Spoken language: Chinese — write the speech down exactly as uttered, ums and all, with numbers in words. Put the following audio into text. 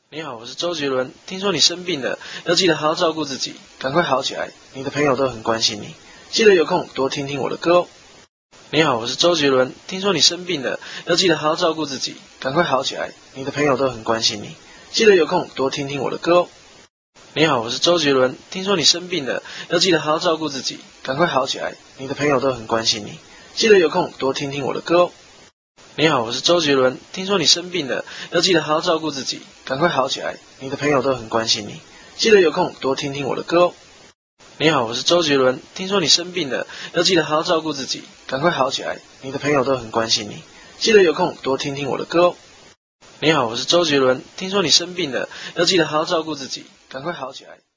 你好，我是周杰伦。听说你生病了，要记得好好照顾自己，赶快好起来。你的朋友都很关心你，记得有空多听听我的歌哦。你好，我是周杰伦。听说你生病了，要记得好好照顾自己，赶快好起来。你的朋友都很关心你，记得有空多听听我的歌哦。你好，我是周杰伦。听说你生病了，要记得好好照顾自己，赶快好起来。你的朋友都很关心你，记得有空多听听我的歌哦。你好，我是周杰伦。听说你生病了，要记得好好照顾自己，赶快好起来。你的朋友都很关心你，记得有空多听听我的歌哦。你好，我是周杰伦。听说你生病了，要记得好好照顾自己，赶快好起来。你的朋友都很关心你，记得有空多听听我的歌哦。你好，我是周杰伦。听说你生病了，要记得好好照顾自己，赶快好起来。